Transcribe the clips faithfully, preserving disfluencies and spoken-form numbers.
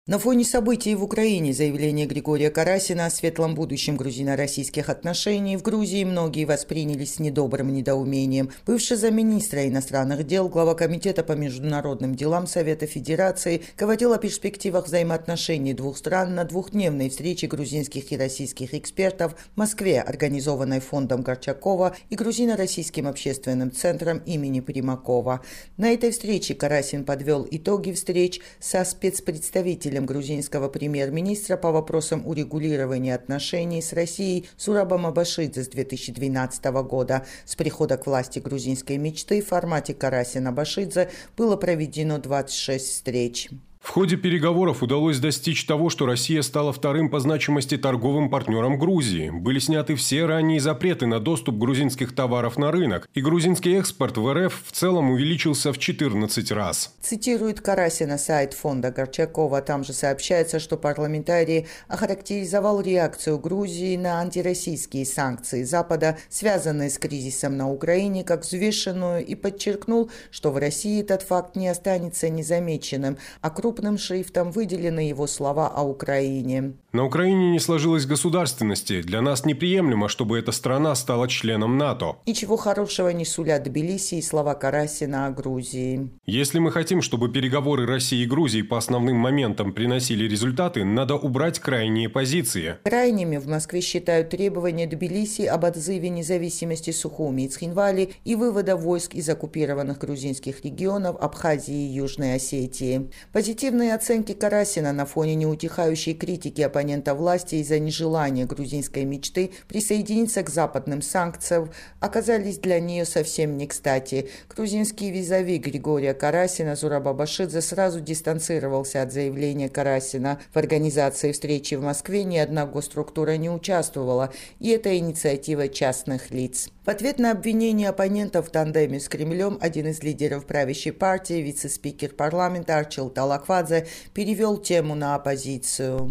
На фоне событий в Украине заявление Григория Карасина о светлом будущем грузино-российских отношений в Грузии многие восприняли с недобрым недоумением. Бывший замминистра иностранных дел, глава Комитета по международным делам Совета Федерации говорил о перспективах взаимоотношений двух стран на двухдневной встрече грузинских и российских экспертов в Москве, организованной фондом Горчакова и грузино-российским общественным центром имени Примакова. На этой встрече Карасин подвел итоги встреч со спецпредставителем грузинского премьер-министра по вопросам урегулирования отношений с Россией Зурабом Абашидзе с две тысячи двенадцатого года. С прихода к власти грузинской мечты в формате Карасин-Абашидзе было проведено двадцать шесть встреч. В ходе переговоров удалось достичь того, что Россия стала вторым по значимости торговым партнером Грузии. Были сняты все ранние запреты на доступ грузинских товаров на рынок, и грузинский экспорт в РФ в целом увеличился в четырнадцать раз. Цитирует Карасина сайт фонда Горчакова. Там же сообщается, что парламентарий охарактеризовал реакцию Грузии на антироссийские санкции Запада, связанные с кризисом на Украине, как взвешенную, и подчеркнул, что в России этот факт не останется незамеченным, а крупным шрифтом выделены его слова о Украине. На Украине не сложилось государственности. Для нас неприемлемо, чтобы эта страна стала членом НАТО. Ничего хорошего не сулят Тбилиси и слова Карасина о Грузии. Если мы хотим, чтобы переговоры России и Грузии по основным моментам приносили результаты, надо убрать крайние позиции. Крайними в Москве считают требования Тбилиси об отзыве независимости Сухуми и Цхинвали и вывода войск из оккупированных грузинских регионов Абхазии и Южной Осетии. Позитивные оценки Карасина на фоне неутихающей критики оппонента власти из-за нежелания грузинской мечты присоединиться к западным санкциям оказались для нее совсем не кстати. Грузинский визави Григория Карасина Зураб Абашидзе сразу дистанцировался от заявления Карасина. В организации встречи в Москве ни одна госструктура не участвовала, и это инициатива частных лиц. В ответ на обвинение оппонентов в тандеме с Кремлем один из лидеров правящей партии, вице-спикер парламента Арчил Талаквадзе, перевел тему на оппозицию.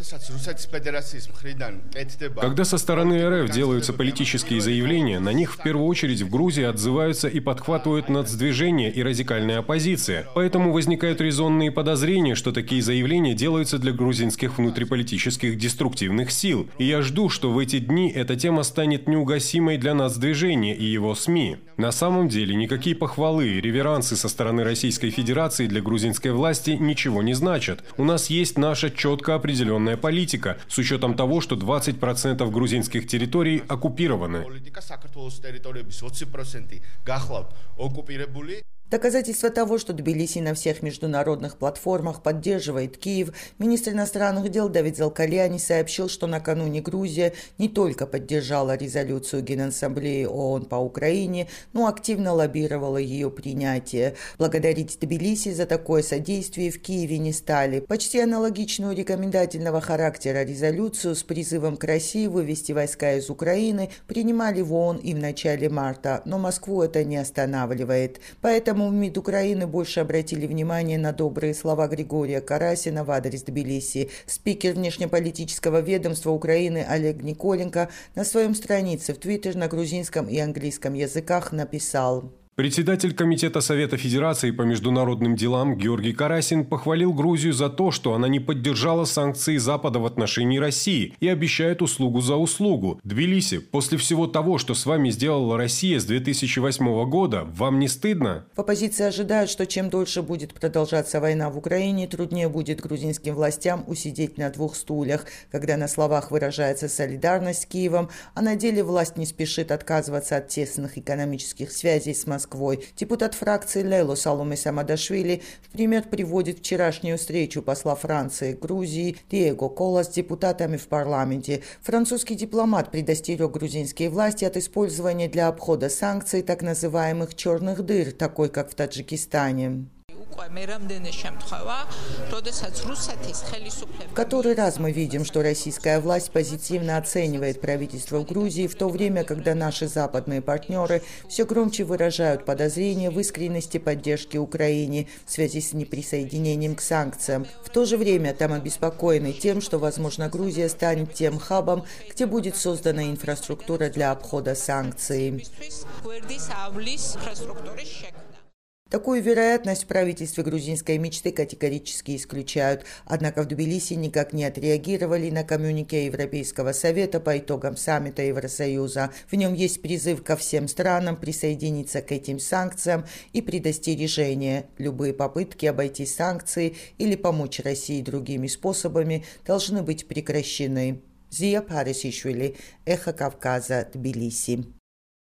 Когда со стороны РФ делаются политические заявления, на них в первую очередь в Грузии отзываются и подхватывают нацдвижение и радикальная оппозиция. Поэтому возникают резонные подозрения, что такие заявления делаются для грузинских внутриполитических деструктивных сил. И я жду, что в эти дни эта тема станет неугасимой для нацдвижения и его СМИ. На самом деле никакие похвалы и реверансы со стороны Российской Федерации для грузинской власти ничего не значат. У нас есть наша четко определенная политика, с учетом того, что двадцать процентов грузинских территорий оккупированы. Доказательство того, что Тбилиси на всех международных платформах поддерживает Киев, министр иностранных дел Давид Залкаляни сообщил, что накануне Грузия не только поддержала резолюцию Генассамблеи ООН по Украине, но активно лоббировала ее принятие. Благодарить Тбилиси за такое содействие в Киеве не стали. Почти аналогичную рекомендательного характера резолюцию с призывом к России вывести войска из Украины принимали в ООН и в начале марта, но Москву это не останавливает. Поэтому в МИД Украины больше обратили внимание на добрые слова Григория Карасина в адрес Тбилиси. Спикер внешнеполитического ведомства Украины Олег Николенко на своем странице в Твиттер на грузинском и английском языках написал: Председатель Комитета Совета Федерации по международным делам Георгий Карасин похвалил Грузию за то, что она не поддержала санкции Запада в отношении России и обещает услугу за услугу. Тбилиси, после всего того, что с вами сделала Россия с две тысячи восьмого года, вам не стыдно? В оппозиции ожидают, что чем дольше будет продолжаться война в Украине, труднее будет грузинским властям усидеть на двух стульях, когда на словах выражается солидарность с Киевом, а на деле власть не спешит отказываться от тесных экономических связей с Москвой. Депутат фракции Лейло Саломе Самадашвили в пример приводит вчерашнюю встречу посла Франции в Грузии Диего Кола с депутатами в парламенте. Французский дипломат предостерег грузинские власти от использования для обхода санкций так называемых «черных дыр», такой как в Таджикистане. В который раз мы видим, что российская власть позитивно оценивает правительство в Грузии, в то время, когда наши западные партнеры все громче выражают подозрения в искренности поддержки Украине в связи с неприсоединением к санкциям. В то же время там обеспокоены тем, что, возможно, Грузия станет тем хабом, где будет создана инфраструктура для обхода санкций. Такую вероятность в правительстве грузинской мечты категорически исключают. Однако в Тбилиси никак не отреагировали на коммюнике Европейского совета по итогам саммита Евросоюза. В нем есть призыв ко всем странам присоединиться к этим санкциям и предостережение. Любые попытки обойти санкции или помочь России другими способами должны быть прекращены. Зия Парисишвили, Эхо Кавказа, Тбилиси.